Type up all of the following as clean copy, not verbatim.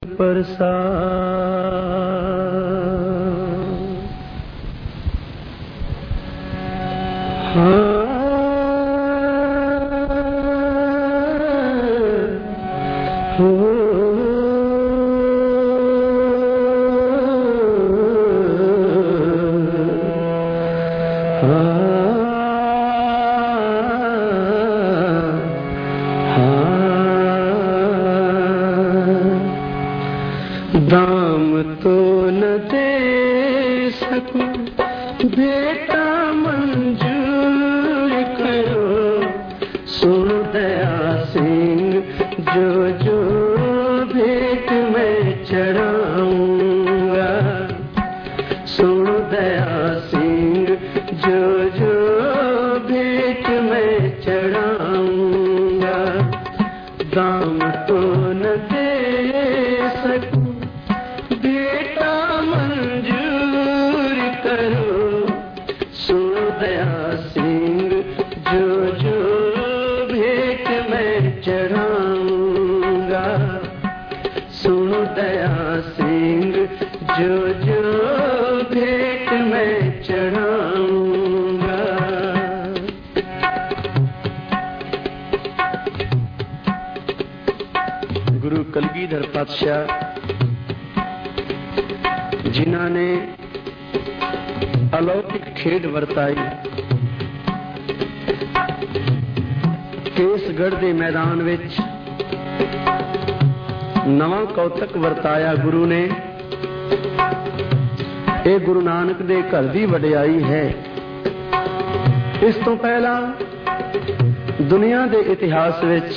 प्रसाद। दाम तो न दे सकूं बेटा मंजूर करो, सुन दया सिंह जो जो भेंट मैं चढ़ाऊंगा, सुन दया सिंह जो जो भेंट मैं चढ़ाऊंगा। दाम तो न दे सकूं बेटा मंजूर करो, सुन दया सिंह जो जो भेंट मैं चढ़ाऊंगा, सुन दया सिंह जो जो भेंट मैं चढ़ाऊंगा। गुरु कलगीधर पातशाह जिन्हां ने अलौकिक खेड वरताई, केसगढ़ के मैदान विच नवां कौतक वरताया गुरु ने। ये गुरु नानक दे घर दी वडियाई है। इस तो पहला दुनिया के इतिहास विच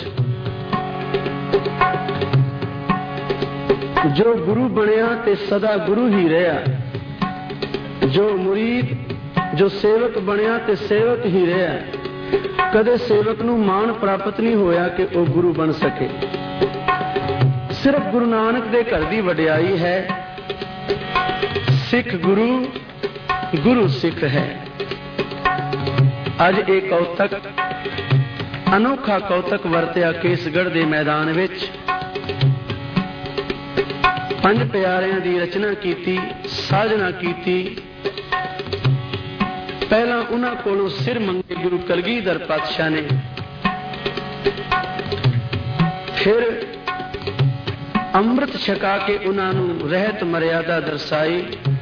जो गुरु बनया ते सदा गुरु ही रहा, जो मुरीद जो सेवक बनया ते सेवक ही रहा। कदे सेवक नूं मान प्राप्त नहीं होया कि वह गुरु बन सके। सिर्फ गुरु नानक दे घर दी वडियाई है। सिख गुरु, गुरु सिख है। अज एक कौतक अनोखा कौतक वरत्या केसगढ़ के मैदान विच। पंज प्यारियां दी रचना कीती, साधना कीती। पहला उन्हां कोलों सिर मंगे गुरु कलगीधर पातशाह ने, फिर अमृत छका के उन्हां नूं रहत मर्यादा दर्शाई।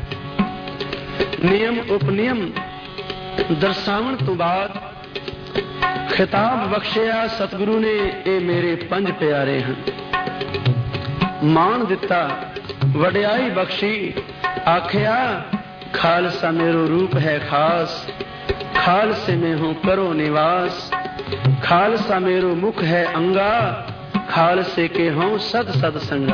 नियम उपनियम दर्शावन तो बाद खिताब बख्शिया सतगुरु ने, ये मेरे पंज प्यारे हैं। मान दिता, वडियाई बख्शी, आखिया खालसा मेरो रूप है खास, खालसे में हूं करो निवास। खालसा मेरो मुख है अंगा, खालसे के हों सद सद संगा।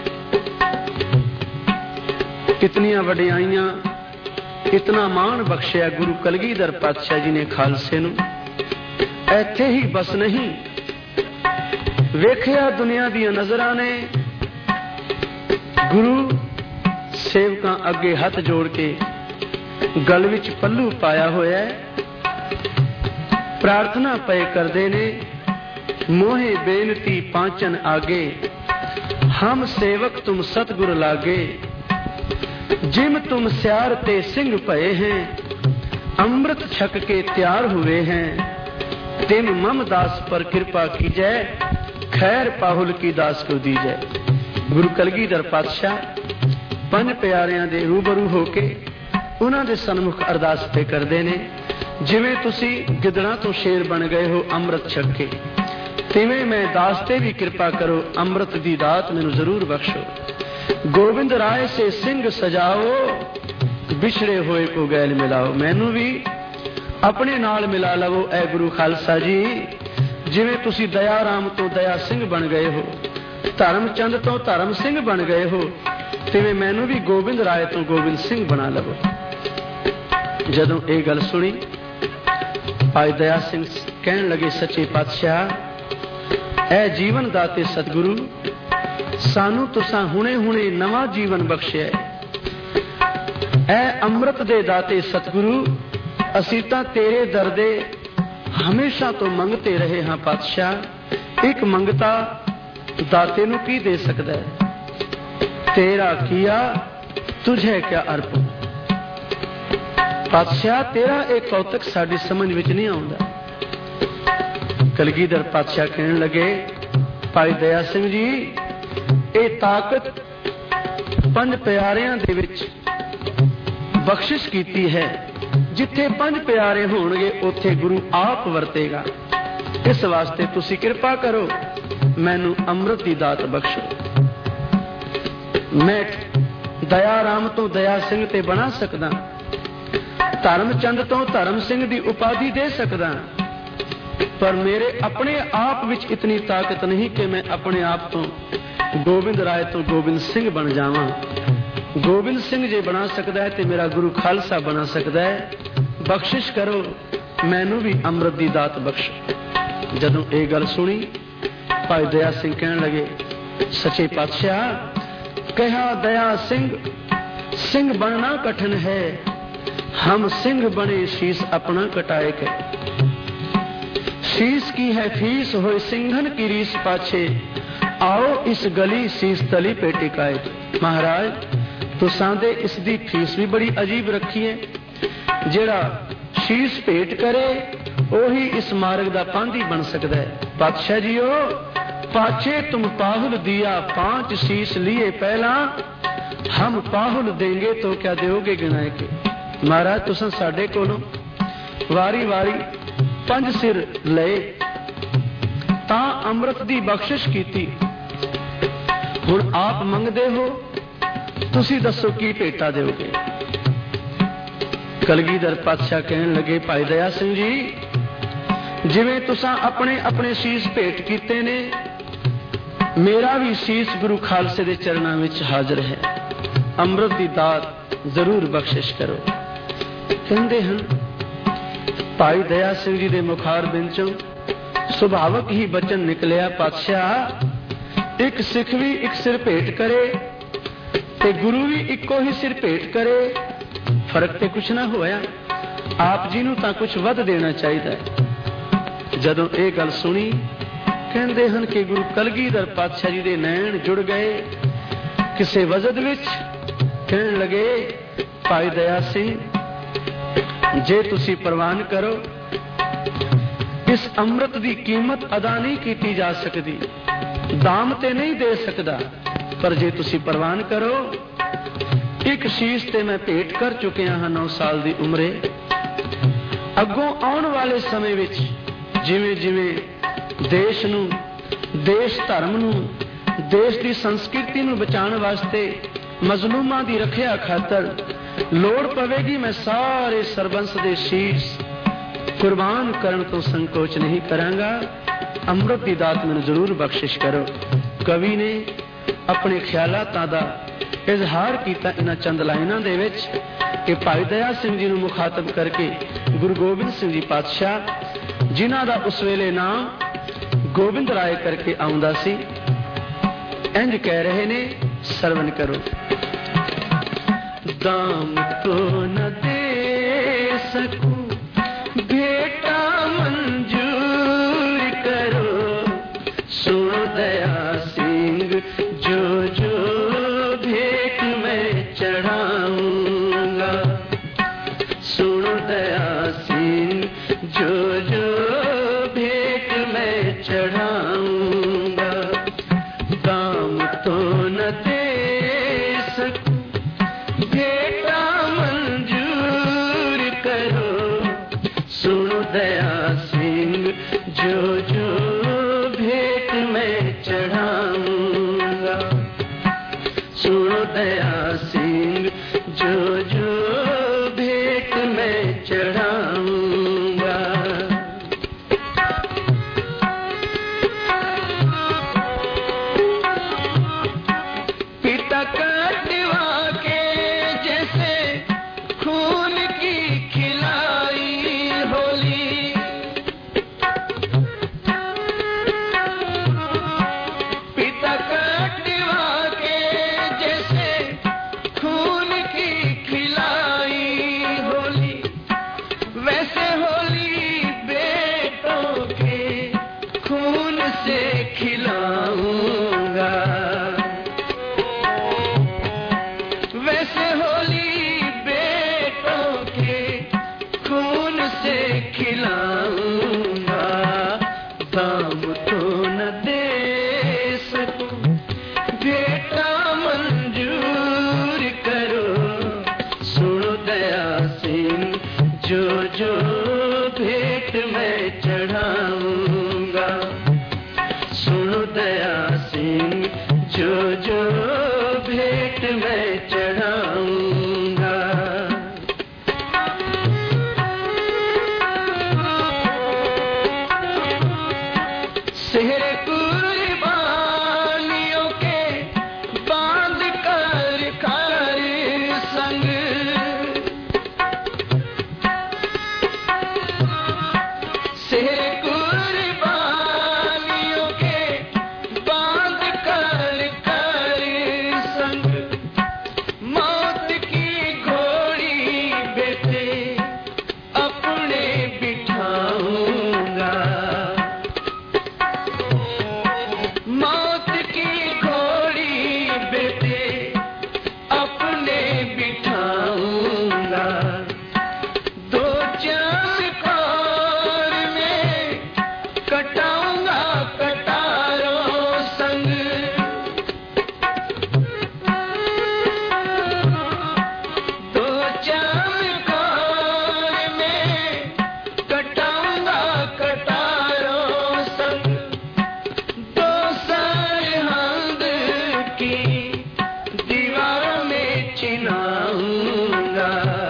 कितनियां वडियाइयां, इतना मान बख्शिया गुरु कलगीधर पातशाह जी ने खालसे नूं। ऐथे ही बस नहीं, वेखिया दुनिया दी नजरां ने गुरु सेवकां अगे हथ जोड़ के गल विच पल्लू पाया होया है, प्रार्थना पे करदे ने। मोहे बेनती पांचन आगे, हम सेवक तुम सतगुर लागे। जिम तुम स्यार ते सिंह भये हैं, अमृत छक के तैयार हुए हैं। तिम मम दास पर कृपा कीजै, खैर पाहुल की दास को दीजै। गुरु कलगीधर पातशाह पंज प्यारियां दे रूबरू होके उन्हां दे सन्मुख अरदास पे करदे ने, जिवें तुसी गिदड़ां तो शेर बन गए हो अमृत छक के, तिवें मैं दास ते भी कृपा करो, अमृत दी दात मैनू जरूर बख्शो। गोविंद राय से सिंह सजाओ, बिछड़े होए को गैल मिलाओ। मैनू भी अपने नाल मिला लवो ऐ गुरु खालसा जी। जिवें तुसी दया राम तो दया सिंह बन गए हो, धर्मचंद तो धर्म सिंह बन गए हो, तिवें मैनू भी गोविंद राय तो गोविंद सिंह बना लवो। जदों ये गल सुनी, भाई दया सिंह कहन लगे, सच्चे पातशाह ऐ जीवन दाते सतगुरु, सानू तुसां हुणे हुणे नवां जीवन बख्शिया। ऐ अमृत दे दाते सतगुरु, असीं तां तेरे दर दे हमेशा तो मंगते रहे हाँ पातशाह। एक मंगता दाते नू की दे सकदा है? तेरा किया तुझे क्या अर्पण। पातशाह तेरा एक कौतक साडी समझ विच नहीं आउंदा। कलगीधर पातशाह कहन लगे, भाई दया सिंह जी, ये ताकत पंज प्यारियां दे विच बख्शिश कीती है। जिथे पंज प्यारे होणगे उथे गुरु आप वरतेगा। इस वास्ते तुसी कृपा करो, मैनू अमृत की दात बख्शो। मैं दया राम तो दया सिंह ते बना सकदा, धर्मचंद तो धर्म सिंह की उपाधि दे सकदा, पर मेरे अपने आप विच इतनी ताकत नहीं कि मैं अपने आप तो गोबिंद राय तो गोबिंद सिंह बन जावां। गोबिंद सिंह जे बना सकता है तो मेरा गुरु खालसा बना सकता है। बख्शिश करो, मैनू भी अमृत की दात बख्शो। जदों ये गल सुनी, भाई दया सिंह कहन लगे, सच्चे पातशाह, कहा दया सिंह, सिंह बनना कठिन है, हम सिंह बने शीश अपना कटाए के। शीश की है फीस होए सिंघन की रीस पाछे, आओ इस गली शीश तली पे टिकाए। महाराज तुसां दे इस दी फीस भी बड़ी अजीब रखी है। जेड़ा शीश भेंट करे ओही इस मार्ग दा पांधी बन सकता है। पातशाह जीओ, पाछे तुम पाहुल दिया, 5 शीश लिए पहला, हम पाहुल देंगे तो क्या दोगे गिनाए के। महाराज तुसां साडे कोलों वारी वारी 5 सिर लए तां अमृत दी बख्शिश कीती। हुण आप मंगदे हो, तुसी दसो की भेटा दोगे। कलगीधर पातशाह कहन लगे, भाई दया सिंह जी, जिवें तुसां अपने अपने शीश भेंट कीते ने, मेरा भी शीश गुरु खालसे दे चरणां विच हाजिर है। अमृत दी दात जरूर बख्शिश करो। कहंदे हन भाई दया सिंह जी दे मुखार बिंचों सुभावक ही बचन निकलिया, पातशाह एक सिख भी एक सिर भेंट करे ते गुरु भी इको ही सिर भेंट करे, फर्क ते कुछ ना होया। आप जी नूं तां कुछ वध देना चाहिए। जदों ये गल सुनी, कहंदे हन कि गुरु कलगीधर पातशाह जी दे नैण जुड़ गए किसे वजद विच। कहन लगे, भाई दया सिंह, जे तुसी प्रवान करो, इस अमृत दी कीमत अदा नहीं की जा सकती, दाम ते नहीं दे सकदा, पर जे तुसी प्रवान करो, एक शीश ते मैं भेंट कर चुकिया हाँ 9 साल दी उम्रे। अगों आउण वाले समय विच जिवें जिवें देश नूं, देश धर्म नूं, देश दी संस्कृति नूं बचाउण वास्ते मजलूमां दी रखिया खातर लोड़ पवेगी, मैं सारे सरबंस दे शीश कुर्बान करन तो संकोच नहीं करांगा। अमृत दी दात मैनूं जरूर बख्शिश करो। कवि ने अपने ख्यालातां दा इजहार किया इन्हां चंद लाइनां दे विच कि भाई दया सिंह जी नूं मुखातब करके गुरु गोबिंद सिंह जी पातशाह, जिन्हां दा उस वेले नाम गोबिंद राय करके आउंदा सी, इंज कह रहे ने, सरवण करो। दाम तो न दे सकूं, बेटा मंजूर करो, सुनो दया सिंह, जो जो भेंट मैं चढ़ाऊंगा। सुनो दया सिंह, जो जो भेंट मैं चढ़ाऊंगा, दाम तो न दे सकूं, भेंटा मंजूर करो, सुनो दया सिंह, जो जो भेंट मैं चढ़ाऊंगा। सुनो दया सिंह, जो जो भेंट मैं चढ़ाऊंगा। पिता कटवा के जैसे खून की खिलाई होली, पिता कटवा के जैसे खून की खिलाई कैसे होली बेटों के खून से खिलाऊंगा, दाम तो न दे सकूं, बेटा मंजूर करो। सुनो दया सिंह, जो जो भेंट मैं चढ़ाऊंगा, सुनो दया सिंह, जो जो भेंट मैं चढ़ाऊंगा। सेहरे कुर्बानियों के बांध कर संग, सेहरे कुर्बानियों के बांध कर संग, मौत की घोड़ी बेटे अपने बिठाऊंगा, मौत की घोड़ी बेटे अपने बिठाऊंगा। दो चमकौर में कटाऊंगा कटारों संग, दो चमकौर में कटाऊंगा कटारों संग, दो सरहद की दीवारों में चिनाऊंगा,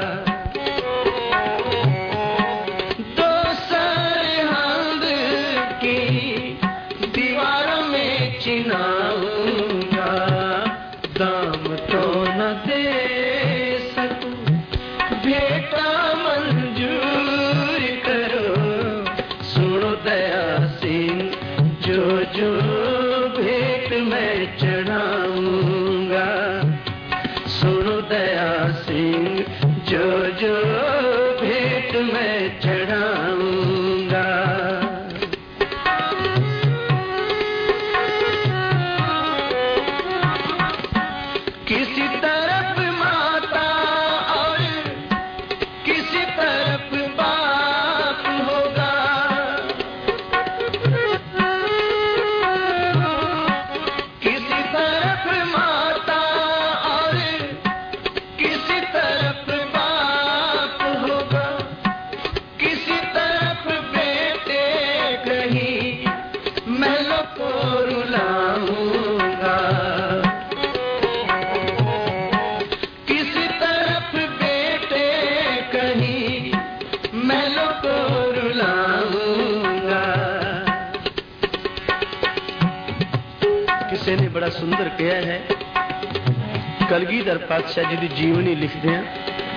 दो सरहद की दीवारों में चिनाऊंगा, दाम तो न दे सकूं, बेटा मंजूर करो। सुनो दया सिंह, जो जो भेंट मैं चढ़ाऊंगा, सुनो दया सिंह, जो जो भेंट मैं चढ़ाऊंगा। किसी तरफ माता और किसी तरफ बाप होगा, किसी तरफ माता और किसी तरफ बाप होगा, किसी तरफ बेटे कहीं महलों को रुलाऊंगा, किसी तरफ बेटे कहीं महलों को रुलाऊंगा। किसी ने बड़ा सुंदर किया है, कलगीधर पातशाह जी की जीवनी लिखते हैं।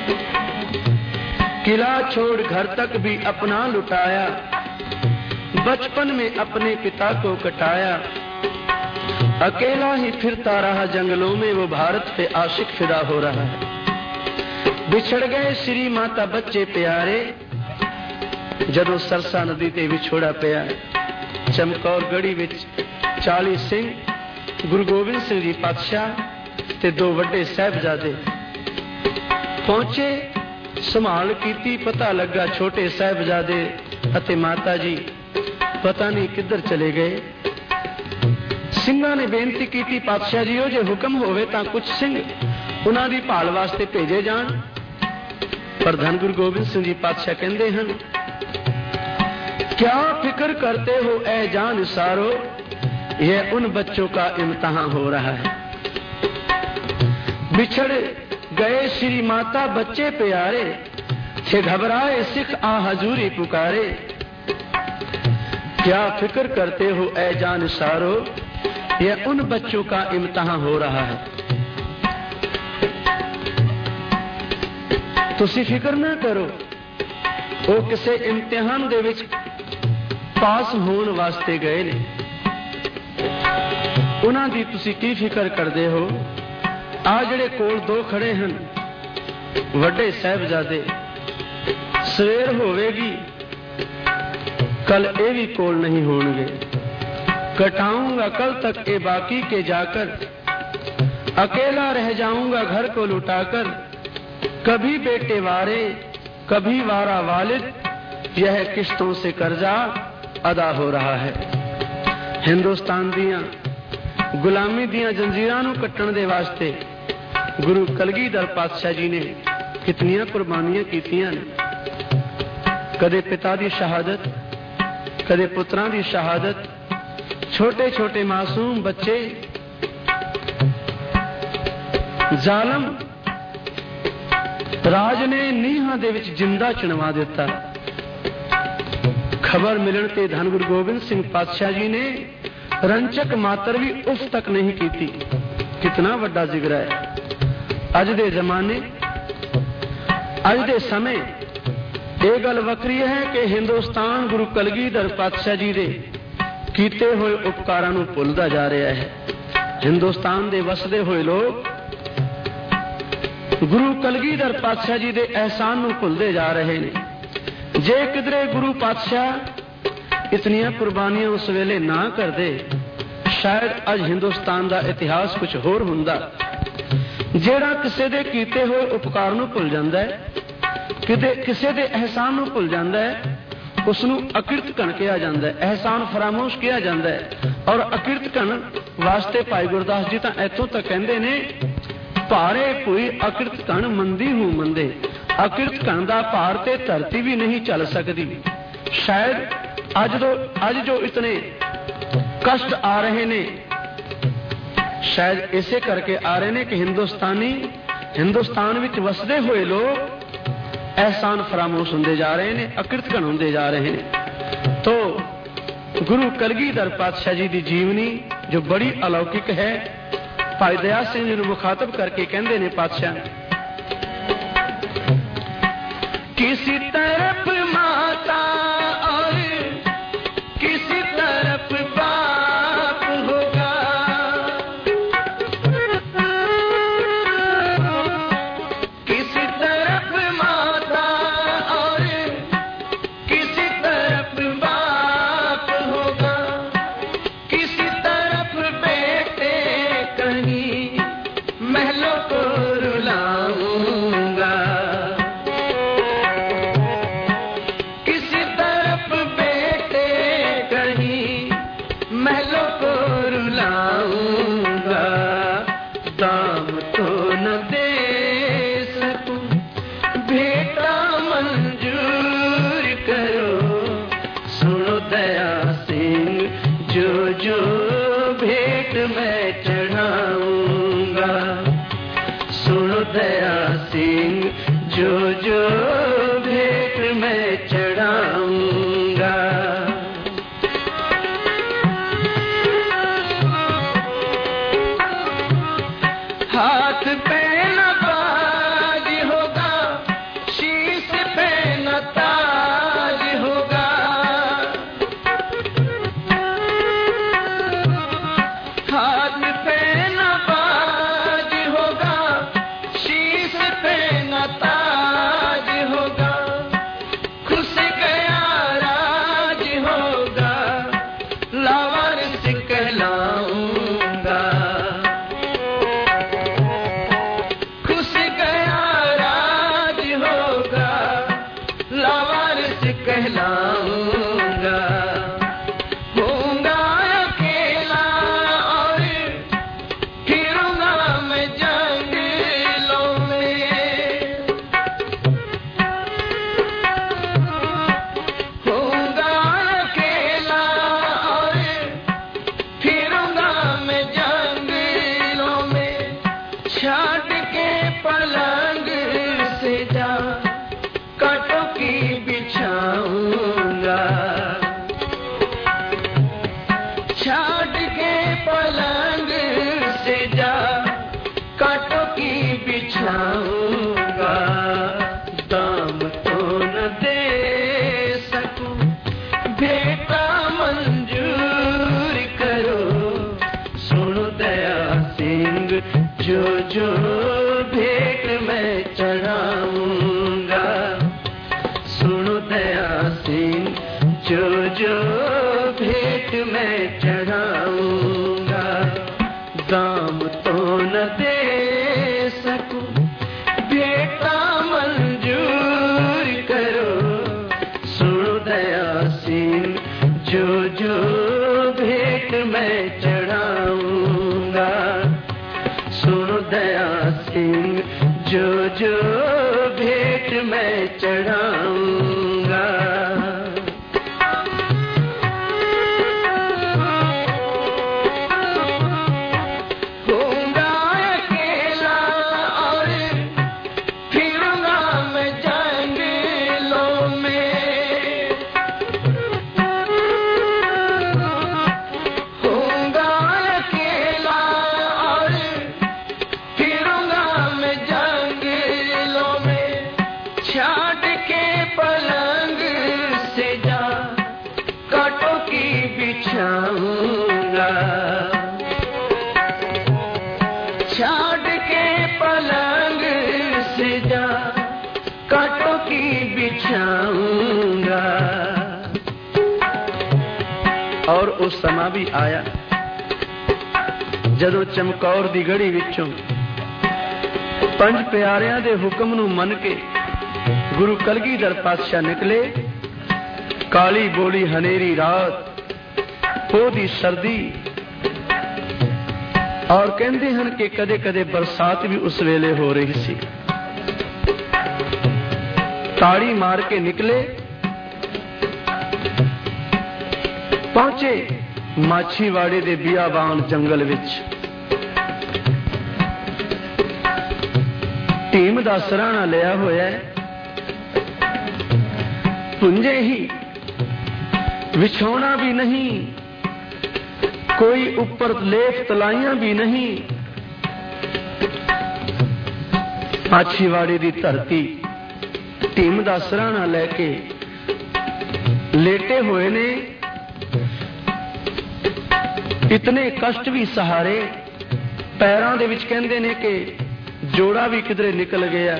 किला छोड़ घर तक भी अपना लुटाया, बचपन में अपने पिता को कटाया, अकेला ही फिरता रहा जंगलों में, वो भारत पे आशिक फिदा हो रहा है। बिछड़ गए श्री माता बच्चे प्यारे, जदों सरसा नदी ते विछोड़ा पिया। चमकौर गढ़ी विच 40 सिंह, गुरु गोबिंद सिंह जी पातशाह ते 2 ਵੱਡੇ ਸਾਹਿਬਜ਼ਾਦੇ पहुंचे। संभाल कीती, पता लगा छोटे ਸਾਹਿਬਜ਼ਾਦੇ ਅਤੇ माता जी पता नहीं किधर चले गए। ਸਿੰਘਾਂ ने बेनती की, पातशाह जी जे हुक्म होवे तां कुछ सिंह उन्हां दी भाल वास्ते भेजे जाण। पर धन गुरु गोबिंद सिंह जी पातशाह कहंदे हन, क्या फिक्र करते हो ऐ जान सारो, यह उन बच्चों का इम्तिहान हो रहा है। बिछड़ गए श्री माता बच्चे प्यारे, थे घबराए सिख आ हजूरी पुकारे। क्या फिक्र करते हो ऐ जान सारो, यह उन बच्चों का इम्तिहान हो रहा है। तुसी फिक्र ना करो, वो किसी इम्तिहान दे विच पास होने वास्ते गए ने, उन्हां दी तुसी की फिक्र करते हो। आ जिहड़े कोल 2 खड़े हैं ਵੱਡੇ ਸਾਹਿਬਜ਼ਾਦੇ, सवेर होवेगी कल ये भी कोल नहीं होंगे। कटाऊंगा कल तक ये बाकी के जाकर, अकेला रह जाऊंगा घर को लुटाकर, कभी बेटे वारे कभी वारा वालिद, यह किश्तों से कर्जा अदा हो रहा है। हिंदुस्तान दियां गुलामी दियां जंजीरां नूं कट्टण दे वास्ते गुरु कलगीधर पातशाह जी ने कितनियां कुर्बानियां कीतियां ने। कदे पिता दी शहादत, कदे पुत्रां दी शहादत, छोटे छोटे मासूम बच्चे जालम राज ने नीहां दे विच जिंदा चुनवा दिता। खबर मिलण ते धन गुरु गोबिंद सिंह पातशाह जी ने रंचक मातर भी उस तक नहीं की थी। कितना वड्डा जिगरा है। अज दे जमाने अज दे समय ये गल वक्री है कि हिंदुस्तान गुरु कलगीधर पातशाह जी दे कीते हुए उपकारां नूं भुलदा जा रहा है। हिंदुस्तान दे वसदे हुए लोग गुरु कलगीधर पातशाह जी दे एहसान नूं भुलदे जा रहे ने। जे किधरे गुरु पातशाह इतनियां कुर्बानियां उस वेले ना करदे, शायद अज हिंदुस्तान दा इतिहास कुछ होर हुंदा। जेड़ा किसे दे कीते हुए उपकार नूं भुल जांदा है, किसे दे एहसान नूं भुल जांदा है, उसनूं अकिरत कण कहा जांदा है, एहसान फरामोश कहा जांदा है। और अकिरत कण वास्ते भाई गुरदास जी तां इत्थों तक कहंदे ने, भारे कोई अकिरत कण मंदी हूं मंदे, अकिरत कण दा भार ते धरती भी नहीं चल सकती। शायद आज जो इतने कष्ट आ रहे ने, शायद इसे करके आ रहे ने कि हिंदुस्तान विच वसदे हुए लोग एहसान फरामोश होंदे जा रहे ने, अकिरत कण होंदे जा रहे ने। तो गुरु कलगीधर पातशाह जी की जीवनी जो बड़ी अलौकिक है, भाई दया सिंह जी नूं मुखातब करके कहंदे ने पातशाह, किसी तरफ माता और किसी तरफ बाप होगा, किसी तरफ माता और किसी तरफ बाप होगा, किसी तरफ बेटे कहीं महलों को रुलाऊंगा, किसी तरफ बेटे कहीं महलों को रुलाऊंगा। दाम तो न दे सकूं बेटा मंजूर करो, सुनो दया सिंह जो जो भेंट मैं चढ़ाऊंगा, सुनो दया सिंह जो जो भेंट मैं चढ़ाऊंगा। हाथ पे न बाज होगा, शीश पे न ताज होगा, हाथ पे न बाज होगा, शीश पे न ताज होगा, खुश गया राज होगा, लावारिस कहलाऊंगा, खुश गया राज होगा, लावारिस कहलाऊंगा। होऊंगा अकेला और फिरूंगा मैं जंगलों में, होऊंगा अकेला और फिरूंगा मैं जंगलों में, छाट के पलंग से जा कांटों की बिछाऊंगा, छाट के पलंग से जा कांटों की बिछाऊंगा। दाम तो न दे सकूं बेटा मंजूर करो, सुनो दया सिंह जो जो भेंट मैं चढ़ाऊंगा, सुनो दया सिंह जो जो भेंट मैं चढ़ाऊंगा। दाम तो न दे दया सिंह, जो जो भेंट मैं चढ़ाऊंगा। छाड़ के पलंग से जा कांटों की बिछाऊंगा। और उस समा भी आया ਜਦੋਂ ਚਮਕੌਰ ਦੀ ਗੜੀ ਵਿੱਚੋਂ ਪੰਜ ਪਿਆਰਿਆਂ ਦੇ ਹੁਕਮ ਨੂੰ ਮੰਨ ਕੇ ਗੁਰੂ ਕਲਗੀਧਰ ਪਾਤਸ਼ਾਹ ਨਿਕਲੇ। ਕਾਲੀ ਬੋਲੀ ਹਨੇਰੀ ਰਾਤ, ਪੋਹ ਦੀ ਸਰਦੀ, और कहते हैं कि कदे कदे बरसात भी उस वेले हो रही सी। ताड़ी मार के निकले, पहुंचे माछीवाड़े दे बियाबान जंगल विच। टीम दा सराहना लिया होया है, पुंजे ही विछौना भी नहीं, कोई ऊपर लेफ तलाइयां भी नहीं। माछीवाड़े दी धरती टीम दा सराहना लेके लेटे हुए ने। इतने कष्ट भी सहारे, पैरां दे विच कहंदे ने कि जोड़ा भी किधरे निकल गया,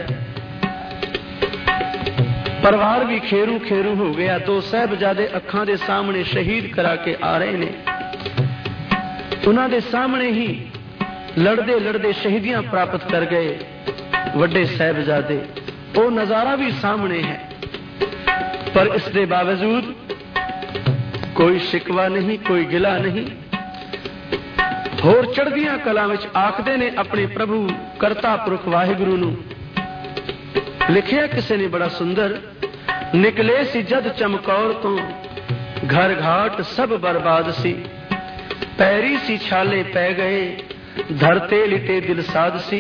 परिवार भी खेरू खेरू हो गया। दो साहबजादे अखां दे सामने शहीद करा के आ रहे ने। उन्हां दे सामने ही लड़दे लड़दे शहीदियां प्राप्त कर गए वड्डे साहबजादे। वो नजारा भी सामने है, पर इसके बावजूद कोई शिकवा नहीं, कोई गिला नहीं। होर चढ़दियां कलां विच आखदे ने अपने प्रभु करता पुरख वाहिगुरु नूं। लिखिया किसी ने बड़ा सुंदर, निकले सी जद चमकौर तो घर घाट सब बर्बाद सी। पैरी सी छाले पै गए, धरते लिटे दिल साध सी।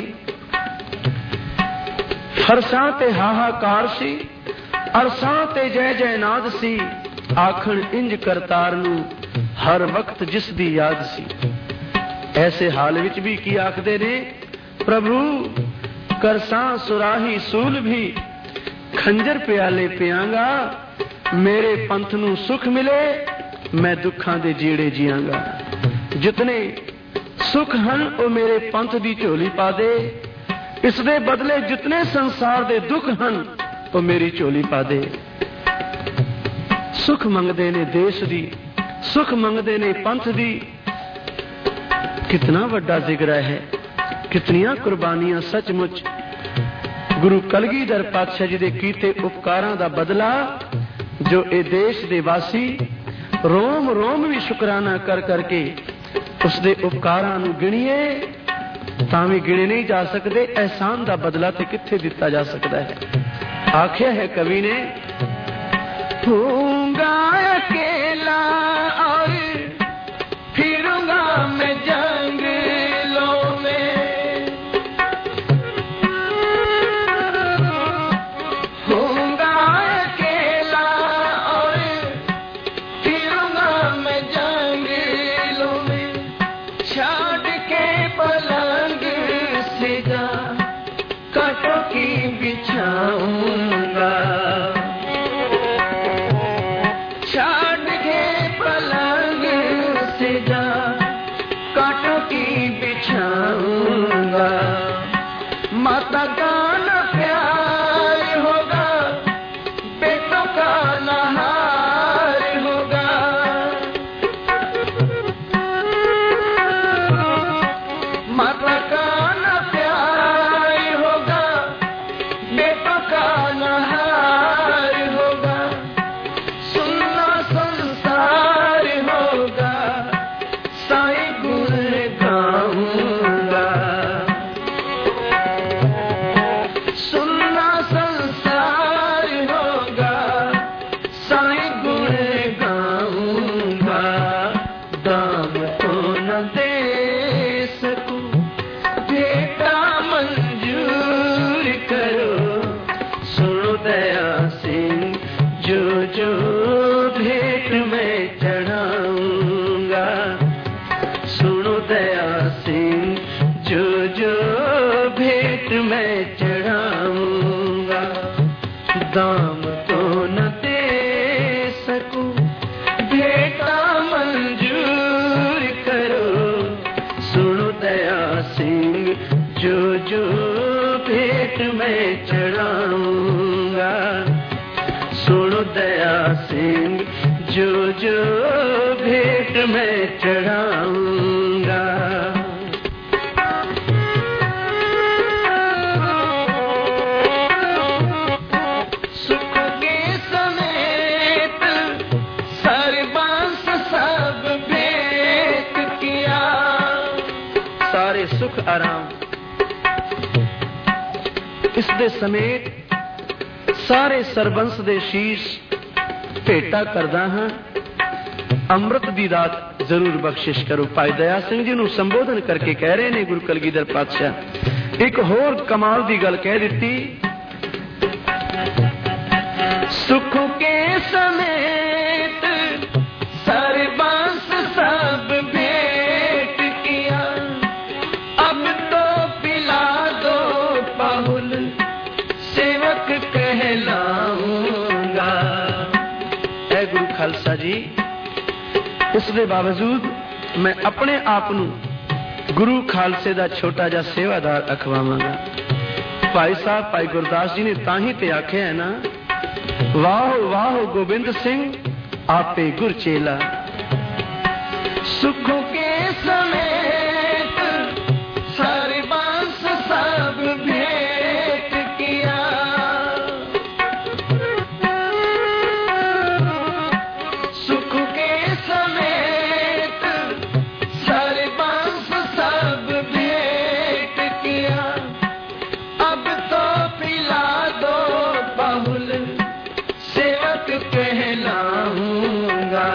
फरसां ते हाहाकार सी, अरसां ते जय जय नाद सी। आखण इंज करतार नूं हर वक्त जिस दी याद सी। ऐसे हाल विच भी की आखदे ने, प्रभु करसां सुराही सूल भी, खंजर प्याले पियांगा। मेरे पंथ नूं सुख मिले, मैं दुखां दे जीड़े जियांगा। जितने सुख हैं वो मेरे पंथ दी झोली पा दे, इस दे बदले जितने संसार दे दुख हैं वो मेरी झोली पा दे। सुख मंगदे ने देश दी, सुख मंगदे ने पंथ दी। कितना वड्डा जिगरा है, कितनियां कुर्बानियां। सचमुच गुरु कलगीधर पातशाह जी दे कीते उपकारां दा बदला जो ए देश दे वासी रोम रोम भी शुकराना कर करके उसदे उपकारां नूं गिणीए तां भी गिणे नहीं जा सकते। एहसान दा बदला ते कित्थे दिता जा सकता है। आख्या है कवि ने, होऊंगा अकेला और फिरूंगा मैं जंगलों में। होऊंगा अकेला और फिरूंगा मैं जंगलों में। छाड़ के पलंग से जा कांटों की बिछाऊंगा। छाड़ के पलंग से जा कांटों की बिछाऊंगा। माता का न प्यार होगा, बेटों का न हार होगा। माता का न प्यार होगा, बेटों का न भेंट मैं चढ़ाऊंगा, दाम तो न दे सकूं, भेंटा मंजूर करो। सुनो दया सिंह, जो जो भेंट मैं चढ़ाऊंगा, सुनो दया सिंह, जो जो भेंट मैं चढ़ाऊंगा। सुख के समेत सर्वांश सब भेंट किया, सारे सुख आराम इस दे समेत सारे सरबंस दे शीश भेटा करदा हां। अमृत दी दात जरूर बख्शिश करो। भाई दया सिंह जी नूं संबोधन करके कह रहे ने गुरु कलगीधर पातशाह। एक होर कमाल दी गल कह दित्ती, सुख के समेत सर्वांश सब भेंट किया, अब तो पिला दो पाहुल, सेवक कहलाऊंगा। ऐ गुरु खालसा जी, इसके बावजूद मैं अपने आप नूं गुरु खालसे दा छोटा जा सेवादार अखवावांगा। भाई साहब भाई गुरदास जी ने ताही ते आखे है ना, वाह वाह गोबिंद सिंह आपे गुर चेला। सुखों के समेत सर्वांश सब भेंट किया, सुख के समेत सर्वांश सब भेंट किया, अब तो पिला दो बहुल, सेवक कहलाऊंगा।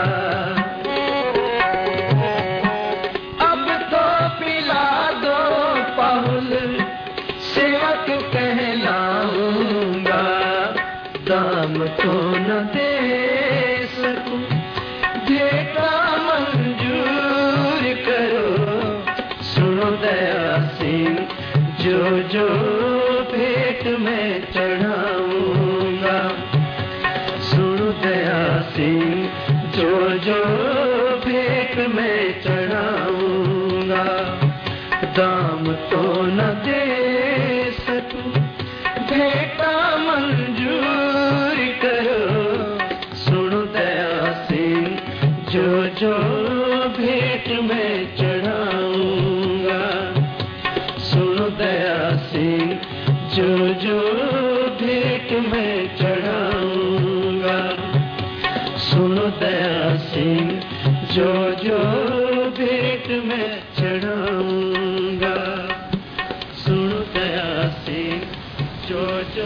अब तो पिला दो बहुल, सेवक कहलाऊंगा। दाम तो न दे सकूं, भेंटा मंजूर करो। सुनो दया सिंह, जो जो भेंट मैं चढ़ाऊंगा, सुनो दया सिंह, जो जो भेंट मैं चढ़ाऊंगा। दाम तो न दे सकूं, भेंटा मंजूर करो। सुनो दया सिंह, जो जो भेंट मैं चढ़ाऊंगा, सुनो दया सिंह, जो जो भेंट मैं चढ़ाऊंगा। सुनो दया सिंह, जो जो भेंट मैं चढ़ाऊंगा। सुनो दया सिंह, जो जो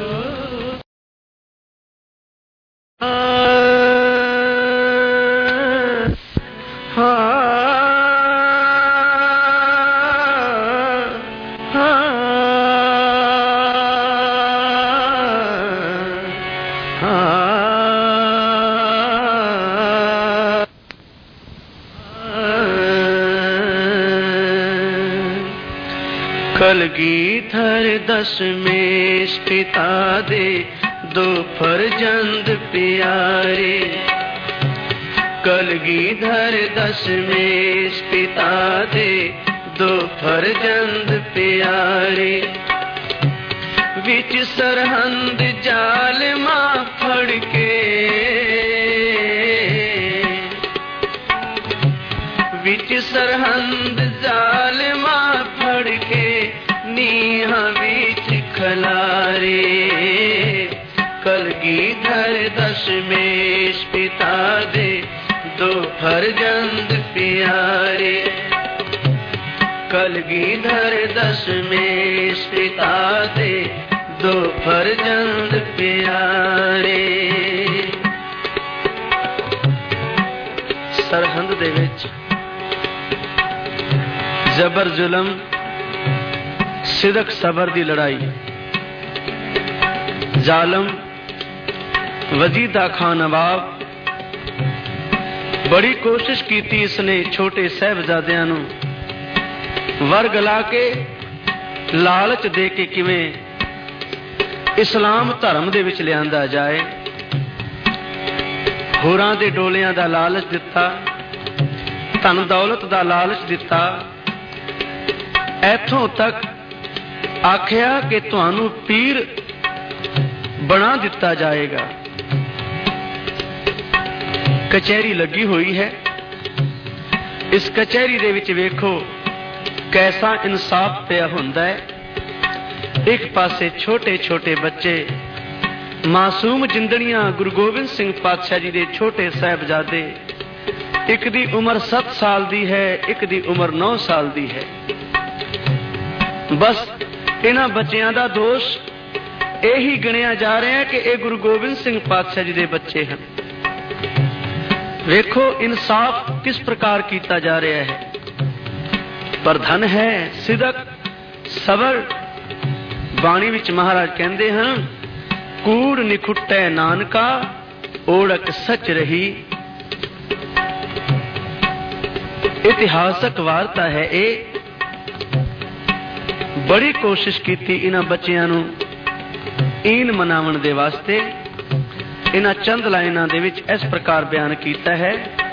कलगीधर दशमेश पिता दे दो फरजंद प्यारे। कलगीधर दशमेश पिता दे दो फरजंद प्यारे। विच सरहंद जाल मां फड़ के, विच सरहंद जाल मां फड़ के, नीहा बीच खलारे। कलगीधर दशमेश पिता दे दो फरजंद प्यारे। कलगीधर दशमेश पिता दे दो फरजंद प्यारे। सरहंद दे विच जबर जुलम सिदक सबर दी लड़ाई। जालम वजीदा खान नवाब बड़ी कोशिश की इसने छोटे साहबजादियां नूं वर गला के लालच दे के किवें इस्लाम धर्म दे विच लिआंदा जाए। होरां दे डोलियां दा लालच दिता, धन दौलत दा लालच दिता, इथों तक आखिया कि तुहानू पीर बना दिता जाएगा। कचहरी लगी हुई है, इस कचहरी दे विच वेखो कैसा इंसाफ पिया हुंदा है। एक पासे छोटे छोटे बच्चे मासूम जिंदड़ियां गुरु गोबिंद सिंह पातशाह जी दे छोटे साहिबजादे, एक दी उम्र 7 साल दी है, एक दी उम्र 9 साल दी है। बस इन्हां बच्चियां दा दोष यही गिणिया जा रहा है कि ये गुरु गोबिंद सिंह पातशाह जी दे बच्चे हैं। वेखो इंसाफ किस प्रकार किया जा रहा है। पर धन है सिदक सबर। बाणी विच महाराज कहते हैं, कूड़ निखुट्टै नानका ओढ़क सच रही। इतिहासक वार्ता है ये। बड़ी कोशिश की इन्हां बच्चियां नूं ईन मनावन दे वास्ते। इन्हां चंद लाइनां दे विच इस प्रकार बयान कीता है,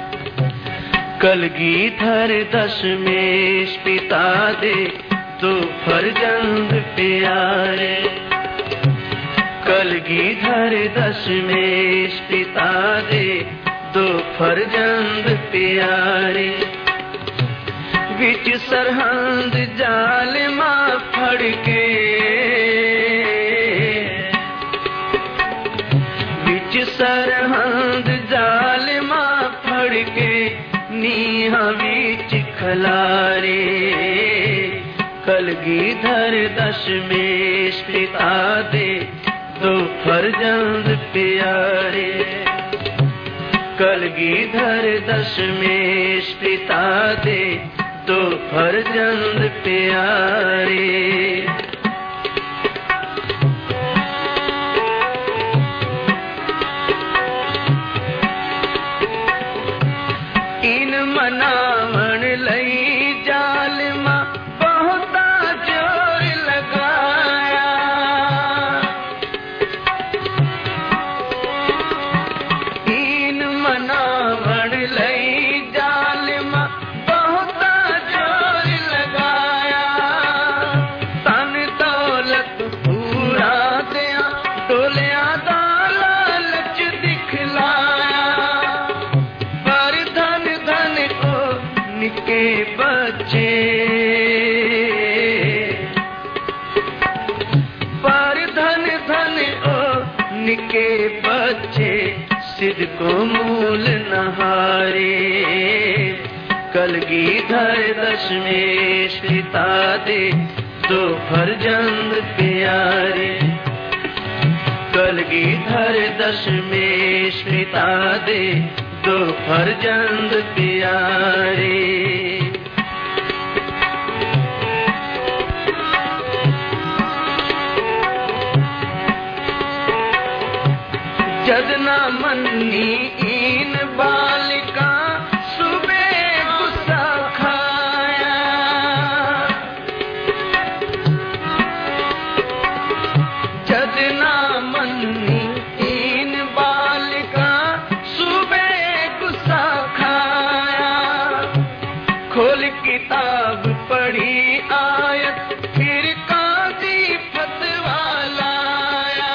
कलगीधर दशमेश पिता दे दो फरजंद प्यारे। कलगीधर दशमेश पिता दे दो फरजंद प्यारे। विच सरहंद जालिमा फड़ के, विच सरहंद जालिमा फड़ के नीहा विच खलारे। कलगीधर दशमेश पिता दे दो फरजंद प्यारे। कलगीधर दशमेश पिता दे दो फरजंद प्यारे। इन मनावन लई जालिमा बहुता जोर लगाया। इन मनावन लई जालिमा बहुता जोर लगाया। तन दौलत पूरा दिया डोलिया दा लालच दिखलाया। पर धन धन ओ निके बच्चे, पर धन धन ओ निके बच्चे सिद्ध को मूल नहारे। कलगीधर दशमेश पिता दे दो फरजंद प्यारे। कलगीधर दशमेश पिता दे दो फरजंद प्यारे। जद ना मन्नी इन बालिका सुबह गुस्सा खाया। जद ना मन्नी इन बालिका सुबह गुस्सा खाया। खोल किताब पढ़ी आयत फिर काजी फतवा लाया।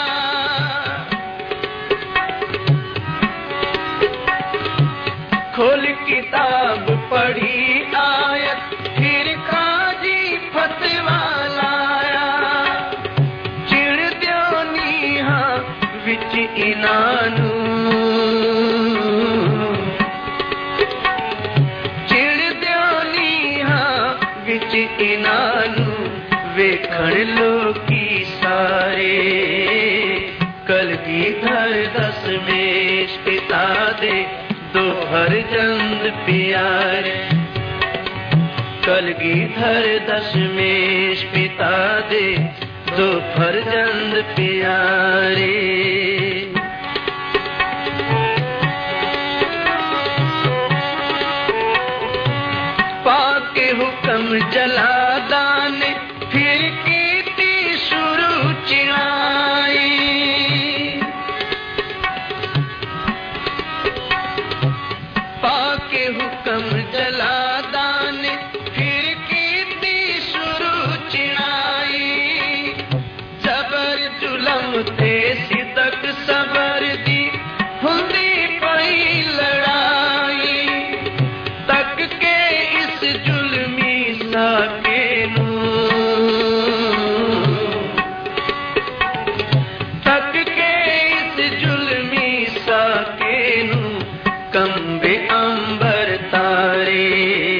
खोल किताब पढ़ी आयत फिर काजी फतवा लाया। चिड़ दियो नीहा विच इनानू, चिड़ दियो नीहा विच इनानू वेखण लोकी सारे। कलगीधर दशमेश पिता दे दो फरजंद प्यारे। कलगीधर दशमेश पिता दे दो फरजंद प्यारे। पाके हुक्म जलादा ने फिर ते सिदक सबर दी हुंदी पई लड़ाई तक के इस जुल्मी साके तक के इस जुल्मी साके कंबे अंबर तारे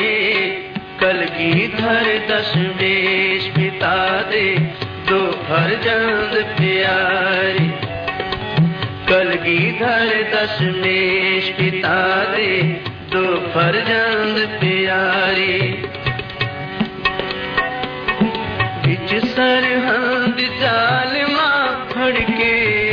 कलगीधर दशमेश पिता दे दो फर्जंद प्यारे कलगीधर दशमेश पिता दे दो फर्जंद प्यारे बिच सरहद जालिमा फड़के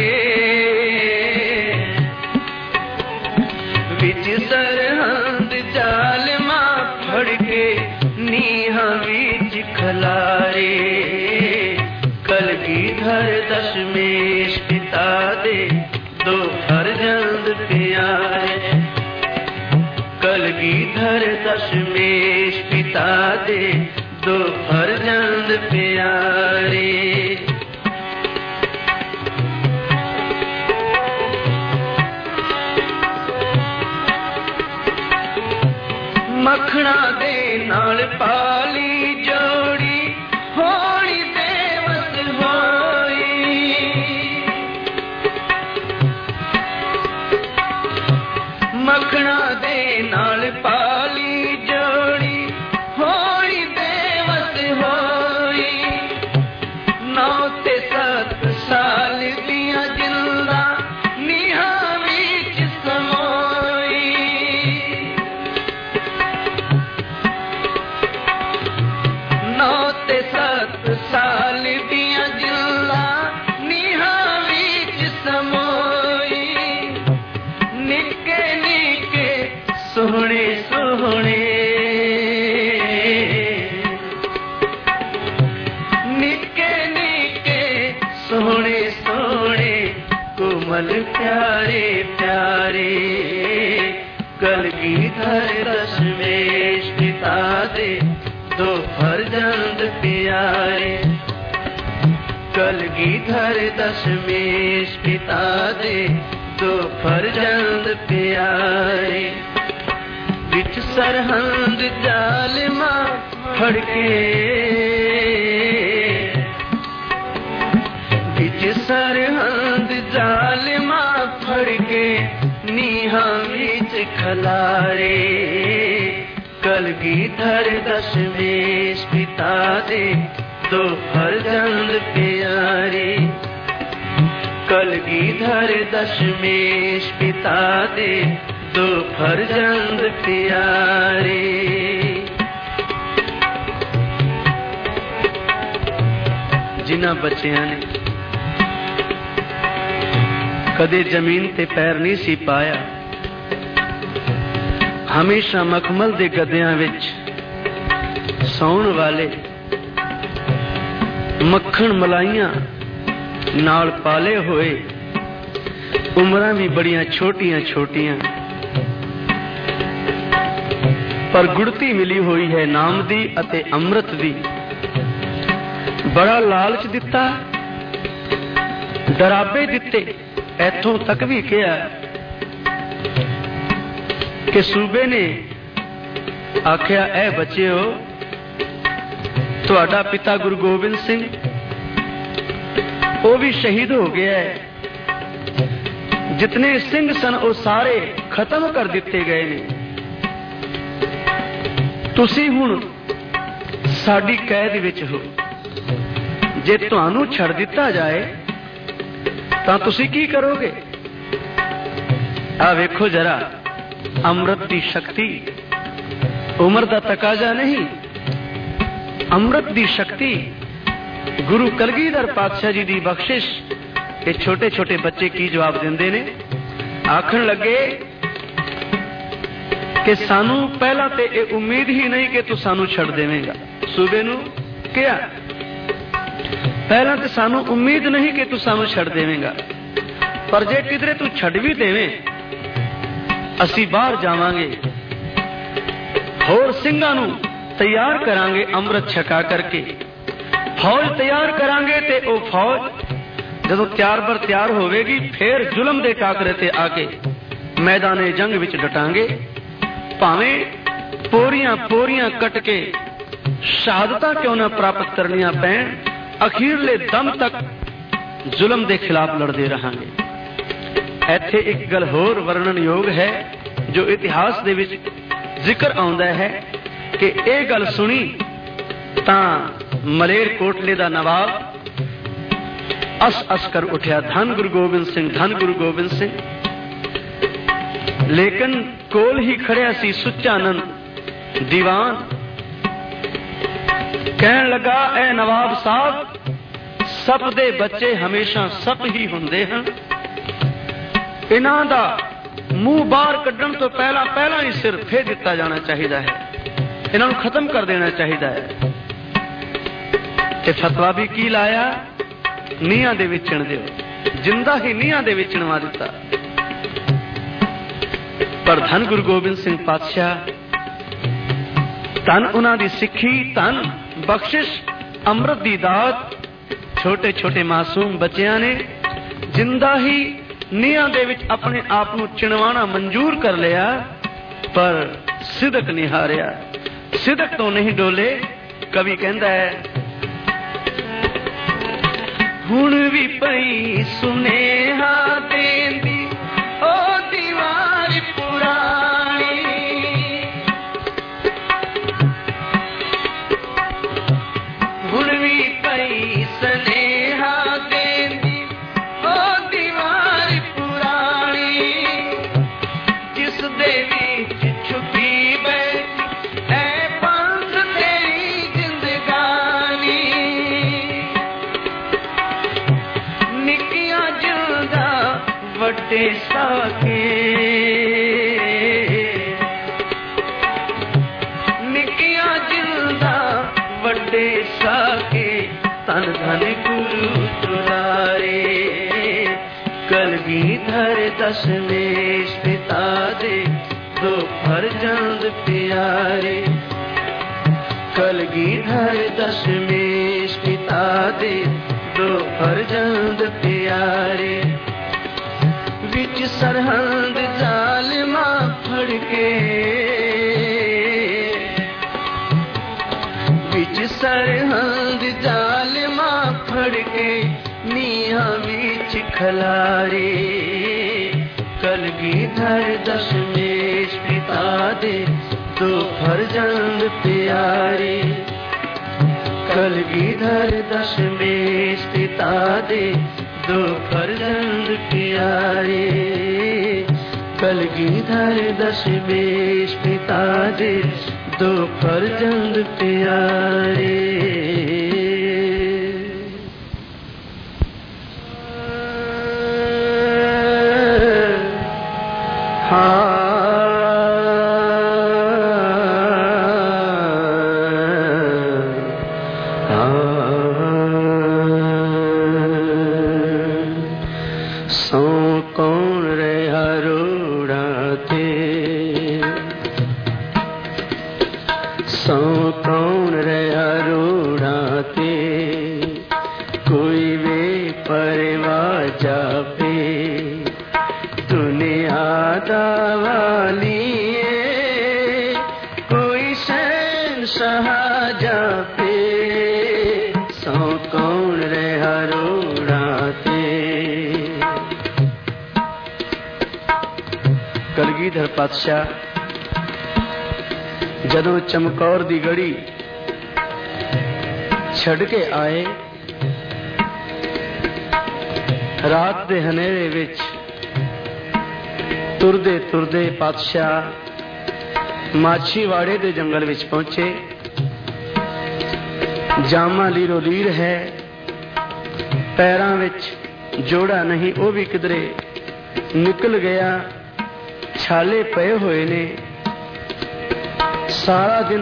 बिच सरहद जालिमा फड़के नीहा बीच खलारे कलगीधर दशमेश पिता दे दो फर्जंद प्यारे कलगीधर दशमेश पिता दे दो फर्जंद प्यारे मखना दे नाल पाली जोड़ी होली देवत होई मखना दे नाल पाली जोड़ी होली देवत होई 9 ते 7 साल दिया जिंदा नीहा विच समोई 9 ते 7 साल दिया जिंदा नीहा विच समोई निके निके सोहणे सोहणे निके निके सोहणे सोहणे कोमल प्यारे प्यारे कलगीधर दशमेश पिता दे दो फर्जंद प्यारे कलगीधर दशमेश पिता दे दो फर्जंद प्यारे बिच सरहद जालिमा फड़के बिच सरहद जालिमा फड़के नीहा बीच खलारे कलगीधर दशमेश पिता दे दो फर्जंद प्यारे कलगीधर दशमेश पिता दे दो फर्जंद प्यारे जिन्हां बच्चियां ने कदे जमीन ते पैर नहीं सी पाया हमेशा मखमल दे गद्दियां विच सौण वाले मक्खण मलाइयां नाल पाले होए उमरां भी बड़ियां छोटियां छोटियां पर गुड़ती मिली हुई है नाम दी अते अमृत दी बड़ा लालच दिता डराबे दिते इथों तक भी कहा कि सूबे ने आख्या ऐ बच्चेओ तुहाडा पिता गुरु गोबिंद सिंह वो भी शहीद हो गया है जितने सिंह सन वो सारे खत्म कर दिते गए ने तुसी हुण साडी कैद विच हो जे तुहानू छड़ दिता जाए तां तुसी की करोगे आ वेखो जरा अमृत की शक्ति उम्र का तकाजा नहीं अमृत की शक्ति गुरु कलगीधर पातशाह जी की बख्शिश ये छोटे छोटे बच्चे की जवाब देंदे ने आखन लगे कि सानू पहला ते ये उम्मीद ही नहीं कि तू सानू छड़ देवेगा सूबे नू क्या पहला तो सानू उम्मीद नहीं कि तू सानू छड़ देवेगा पर जे किधरे तू छड़ भी देवे असी बाहर जावांगे होर सिंघां नू तैयार करांगे अमृत छका करके फौज तैयार करांगे ते ओ फौज जदों त्यार बर त्यार होवेगी फिर जुलम दे टाकरे ते आके मैदाने जंग विच डटांगे। भावें पोरियां पोरियां कट के शहादतां क्यों ना प्राप्त करनियां पैण, अखीरले दम तक जुलम दे खिलाफ लड़दे रहांगे। ਇੱਥੇ एक गल होर वर्णन योग है जो इतिहास दे विच जिक्र आउंदा है कि ਇਹ गल सुनी तां मलेर कोटले दा नवाब अस अस कर उठिया, धन गुरु गोबिंद सिंह, धन गुरु गोबिंद सिंह। लेकिन कोल ही खड़िया सी सुच्चानंद दीवान, कहन लगा ए नवाब साहब, सप दे बच्चे हमेशा सप ही हुंदे हन, इन्हां दा मुंह बाहर कड्ढण तो पहला पहला ही सिर फेर दिता जाना चाहिए है, इन्हां नूं खत्म कर देना चाहिए है। ते फतवा भी की लाया, नीहां दे विचण दिओ, जिंदा ही नीहां दे विचण वा दिता। पर धन गुरु गोबिंद सिंह पातशाह, धन उन्हां दी सिੱਖੀ, धन बख्शिश अमृत दी दात, छोटे छोटे मासूम बच्चियां ने जिंदा ही नीहां दे विच अपने आप नूं चिणवाना मंजूर कर लिया, पर सिदक नहीं हारिया, सिदक तो नहीं डोले। कवि कहंदा है, हुण भी पई सुनेहा देंदी ओ दीवार पुरानी, हुण भी पई सुनेहा देंदी ओ दीवार पुरानी, जिस दे विच छुपी बैठी ऐ पंथ तेरी जिंदगानी, निकियां जिंदा वड्डे साके, निकियां जिंदा वड्डे साके, तन धन गुरु दुलारे, कलगीधर दशमेश पिता दे दो फर्जंद प्यारे, कलगीधर दशमेश पिता दे दो फर्जंद प्यारे, विच सरहंद जालिमा फड़के, विच सरहंद जालिमा फड़के, नीहां विच खलारे, कलगीधर दशमेश पिता दे दो फर्जंद प्यारे, कलगीधर दशमेश पिता दे दो फर्जंद प्यारे, कलगीधर दशमेश पिता दे दो फर्जंद प्यारे। कलगीधर पातशाह जदों चमकौर दी गड़ी छड़ के आए, रात दे हनेरे विच तुरदे तुरदे पातशाह माछीवाड़े दे जंगल विच पहुंचे। जामा लीरो लीर है, पैरां विच जोड़ा नहीं, वो भी किधरे निकल गया, छाले पे हुए ने। सारा दिन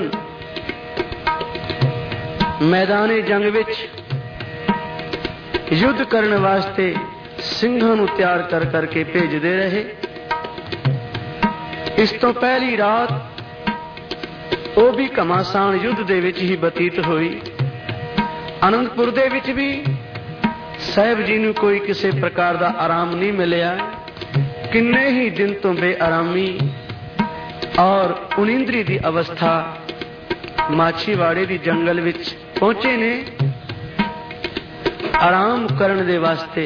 मैदाने जंग विच युद्ध करने वास्ते सिंघां नूं तैयार कर करके भेजदे रहे। इस तो पहली रात वो भी घमासान युद्ध दे विच ही बतीत हुई। आनंदपुर दे विच भी साहिब जी नूं कोई किसी प्रकार का आराम नहीं मिलिया। किन्ने ही दिन तो बेआरामी और उनिंद्री की अवस्था माछीवाड़े की जंगल विच पहुंचे ने आराम करने दे वास्ते।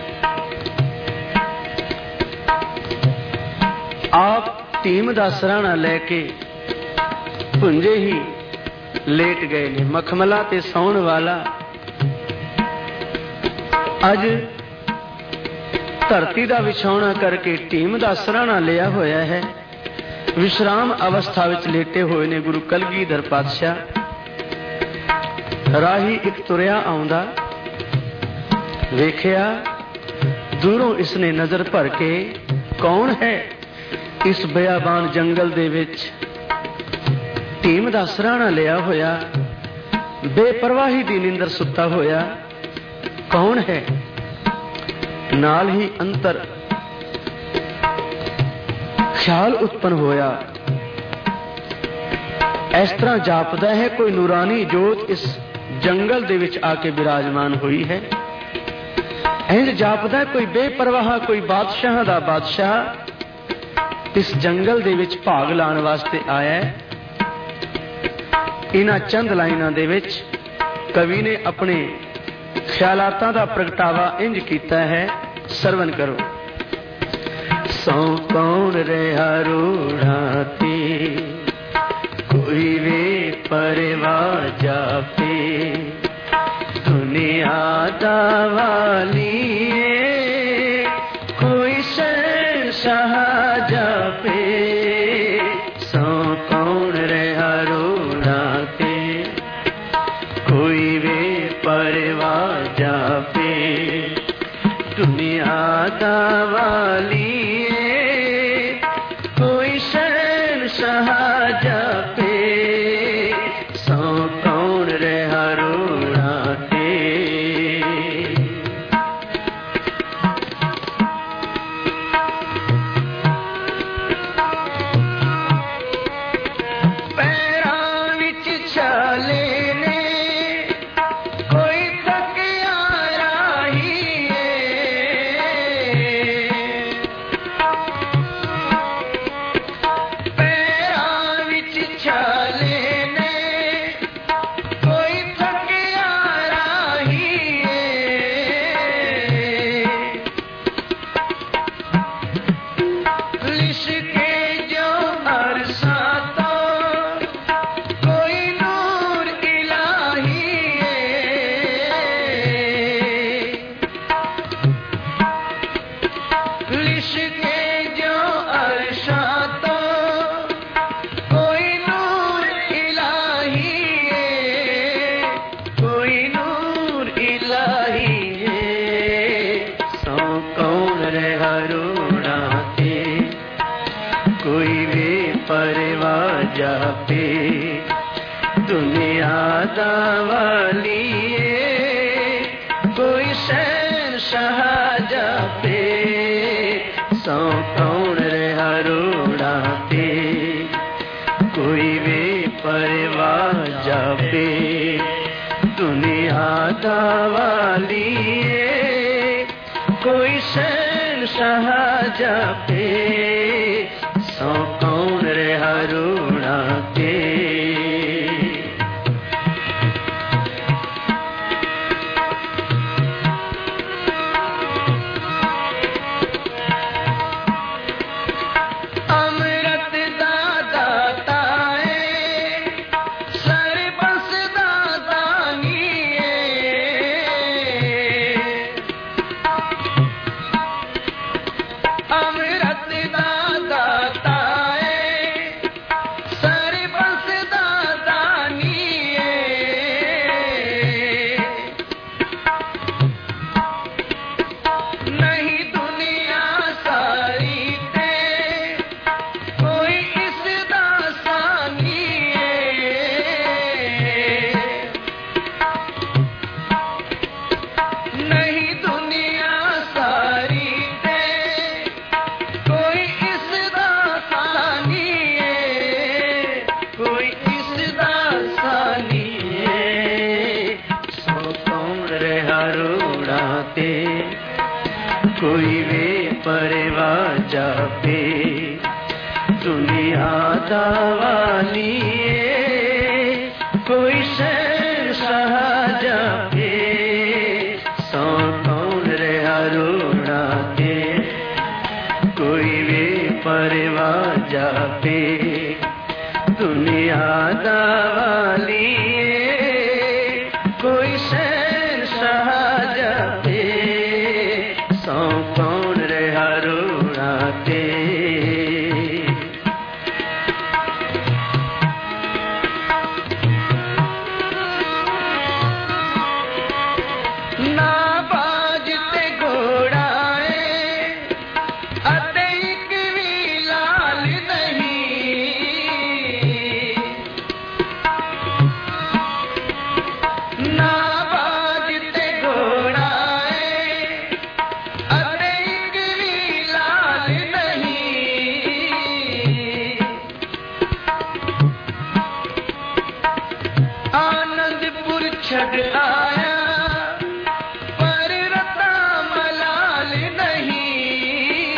आप टीम का सराहना लैके भुंजे ही लेट गए ने। मखमला ते सौण वाला अज धरती का विछौना करके टीम का सराहना लिया होया है। विश्राम अवस्था विच लेटे हुए ने गुरु कलगीधर पातशाह। राही एक तुरिया आउंदा वेखिया, दूरों इसने नजर भर के कौन है इस बियाबान जंगल दे विच टीम का सराहना लिया होया, बेपरवाही दी नींदर सुता होया कौन है। नाल ही अंतर ख्याल उत्पन्न होया, इस तरह जापदा है कोई नूरानी जोत इस जंगल दे विच आके विराजमान हुई है। इंज जापदा कोई बेपरवाह कोई बादशाह दा बादशाह इस जंगल दे विच भाग लाण वास्ते आया है। इन्हां चंद लाइनां दे विच कवि ने अपने ख्यालातां दा प्रगटावा इंज कीता है, सरवण करो। सौ कौन रहा रूढ़ा ते कोई वे परवाह जापे, दुनिया दा वाली कोई शहंशाह जापे। सौ कौन रहा रूढ़ा ते कोई वे परवाह जापे, दुनिया दा वाली कोई शहंशाह जापे। सौ कौन रहा रूढ़ा ते। पैरां विच छाले ने कोई थकिया राही पैरां विच छाले ने कोई थकिया राही लिशके जो अरसा तो कोई नूर इलाही लिशके जो अरसा तो कोई नूर इलाही कोई नूर इलाही। सौ कौन रहा रूढ़ा ते कोई वे परवाह जापे, दुनिया दा वाली कोई शहंशाह जापे। सौ कौन रहा रूढ़ा ते कोई वे परवाह जापे, दुनिया दा वाली कोई शहंशाह जापे। सौ कौन रहा रूढ़ा ते। अमृत दा दाता है सरबस दा दानी अमृत दा दाता है ते कोई वे परवाह जापे दुनिया दा वालिए कोई शहंशाह जापे सौ कौन रहा रोना ते कोई वे परवाह जापे दुनिया दा वालिए कोई शहंशाह जापे सौ कौन रहा रोना ते छड़ आया पर रता मलाल नहीं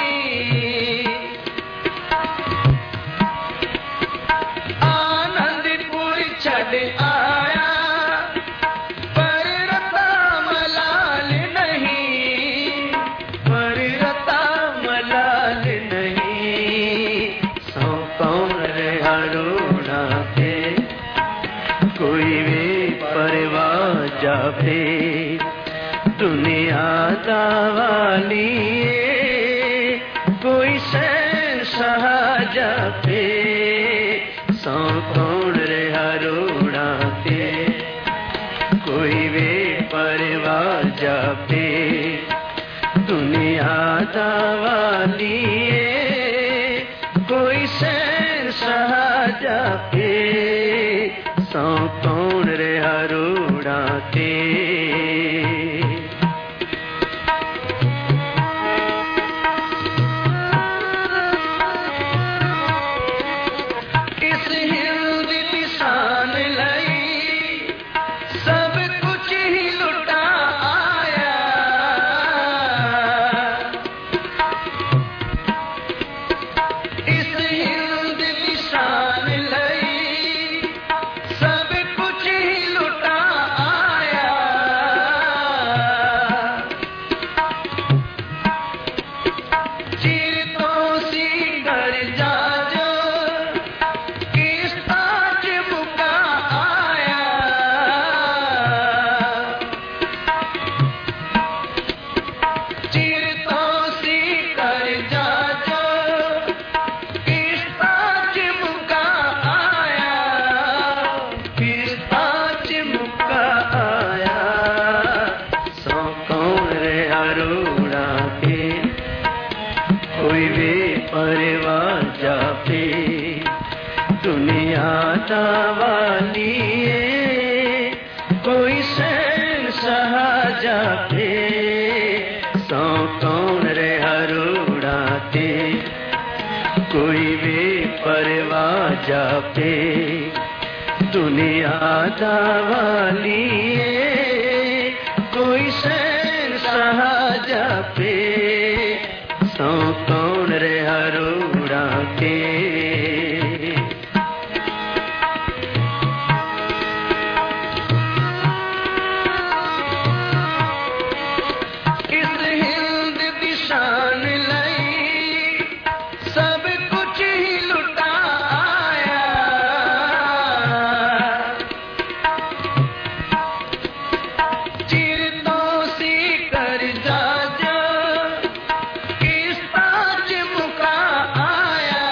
आनंदपुर छड़ आया पर रता मलाल नहीं पर रता मलाल नहीं सौ कौन रहा रोना पे कोई वे परवाह जापे दुनिया दा वालिए कोई शहंशाह जापे सौ कौन रहा रोना ते कोई वे परवाह जापे दुनिया दा वालिए कोई शहंशाह जापे सौ कौन रहा रोना ते इस हिंद दी शान लई सब कुछ ही लुटा आया इस हिंद दी शान लई सब कुछ ही लुटा आया चिर तो सी कर जा जो किस्ता चिपका आया चिर तो सी कर जा जो किस्ता चिपका आया किस्ता चिपका आया सौ कौन रहा रोना पे कोई वे परवाह जापे दुनिया दा वालिए कोई शहंशाह जापे सौ कौन रहा रोना ते कोई वे परवाह जापे दुनिया दा वालिए कोई शहंशाह जापे सौ कौन रहा रोना ते इस हिंद दी शान लई सब कुछ ही लुटा आया चिर तो सी कर जा जो किस्ता चिपका आया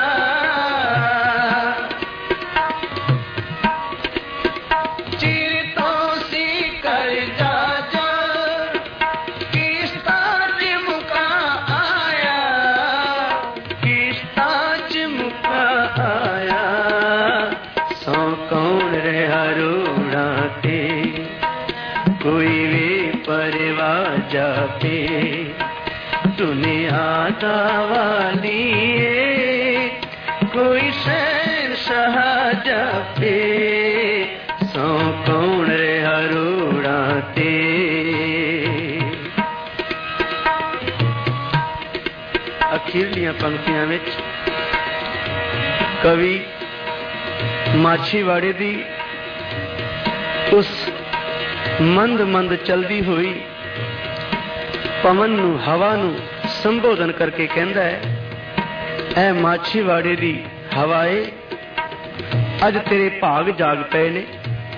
चिर तो सी कर जा जो किस्ता चिपका आया किस्ता चिपका आया सौ कौन रहा रोना ते कोई वे परवाह जापे दुनिया दा वालिए कोई शहंशाह जापे सौ कौन रहा रोना ते ਅਖੀਰਲੀਆਂ ਪੰਕਤੀਆਂ ਵਿੱਚ ਕਵੀ ਮਾਛੀਵਾੜੇ ਦੀ ਉਸ ਮੰਦ ਮੰਦ ਚਲਦੀ ਹੋਈ ਪਵਨ ਨੂੰ, ਹਵਾ ਨੂੰ ਸੰਬੋਧਨ ਕਰਕੇ ਕਹਿੰਦਾ ਹੈ, ਐ ਮਾਛੀਵਾੜੇ ਦੀ ਹਵਾਏ, ਅੱਜ ਤੇਰੇ ਭਾਗ ਜਾਗ ਪਏ ਨੇ।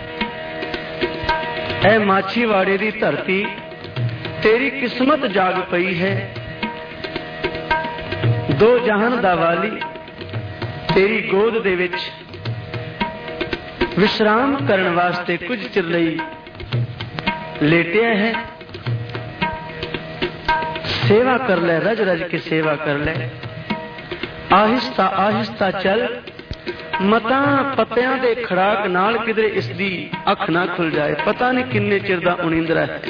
ਐ ਮਾਛੀਵਾੜੇ ਦੀ ਧਰਤੀ, ਤੇਰੀ ਕਿਸਮਤ ਜਾਗ ਪਈ ਹੈ। ਦੋ ਜਹਾਨ ਦਾ ਵਾਲੀ ਤੇਰੀ ਗੋਦ ਦੇ ਵਿੱਚ ਵਿਸ਼ਰਾਮ ਕਰਨ ਵਾਸਤੇ ਕੁਝ ਚਿਰ ਲਈ ਲੇਟਿਆ ਹੈ। सेवा कर ले, रज रज के सेवा कर ले, आहिस्ता आहिस्ता चल, मता पत्तियां दे खड़ाक नाल किधरे इसदी अख ना खुल जाए। पता नहीं किन्ने चिर दा उनींदरा है।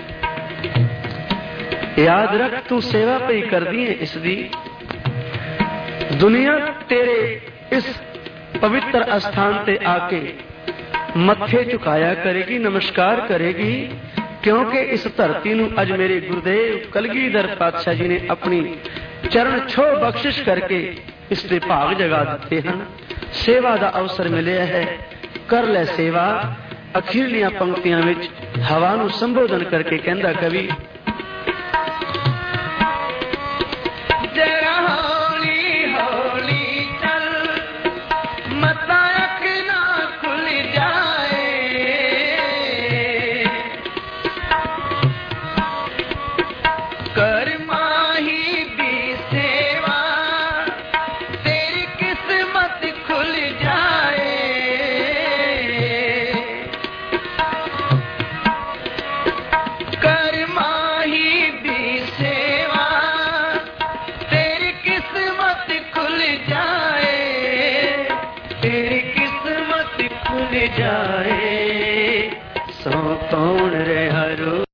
याद रख, तू सेवा पई करदी है इसदी। दुनिया तेरे इस पवित्र अस्थान ते आके मत्थे झुकाया करेगी, नमस्कार करेगी, क्योंकि इस धरती नूं अज मेरे गुरुदेव कलगीधर पातशाह जी ने अपनी चरण छो बख्शिश करके इसके भाग जगा दिते हैं। सेवा का अवसर मिलिया है, कर ले सेवा। अखीरलियां पंक्तियां विच हवा नूं संबोधन करके कहंदा कवि, जाए सो कौन रे हरो।